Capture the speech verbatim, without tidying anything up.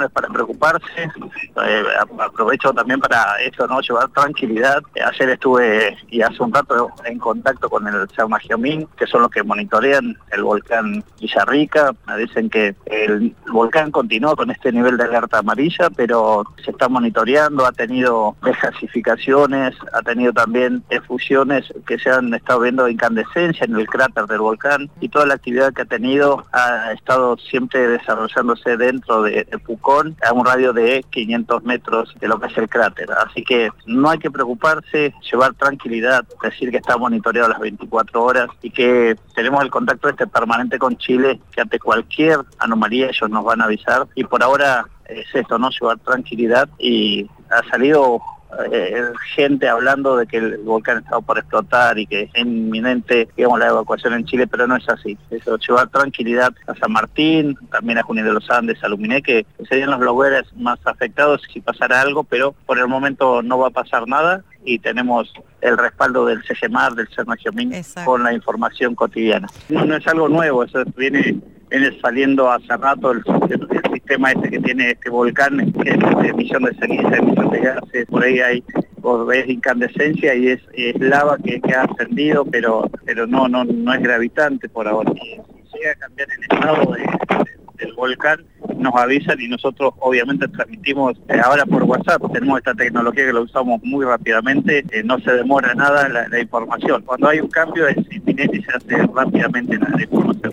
no es para preocuparse. Eh, aprovecho también para esto, ¿no? Llevar tranquilidad. Eh, ayer estuve y hace un rato en contacto con el Saumagiomin, que son los que monitorean el volcán Villarrica. Me dicen que el volcán continúa con este nivel de alerta amarilla, pero se está monitoreando, ha tenido desgasificaciones, ha tenido también efusiones que se han estado viendo incandescencia en el cráter del volcán, y toda la actividad que ha tenido ha estado siempre desarrollándose dentro de, de Pucón, a un radio de quinientos metros de lo que es el cráter. Así que no hay que preocuparse, llevar tranquilidad, decir que está monitoreado las veinticuatro horas y que tenemos el contacto este permanente con Chile, que ante cualquier anomalía ellos nos van a avisar, y por ahora es esto, ¿no? Llevar tranquilidad. Y ha salido eh, gente hablando de que el volcán estaba por explotar y que es inminente, digamos, la evacuación en Chile, pero no es así. Eso, llevar tranquilidad a San Martín, también a Junín de los Andes, a Luminé, que serían los lugares más afectados si pasara algo, pero por el momento no va a pasar nada, y tenemos el respaldo del CEGEMAR, del Saumagiomin, con la información cotidiana. No, no es algo nuevo, eso viene, viene saliendo hace rato el, el, el sistema este que tiene este volcán, que es de emisión de ceniza, emisión de gases. Por ahí hay, vos ves incandescencia y es, es lava que, que ha ascendido, pero pero no no no es gravitante por ahora. Si llega a cambiar el estado de, de, del volcán, nos avisan y nosotros obviamente transmitimos eh, ahora por WhatsApp. Tenemos esta tecnología que la usamos muy rápidamente, eh, no se demora nada la, la información. Cuando hay un cambio es inminente y se hace rápidamente la, la información.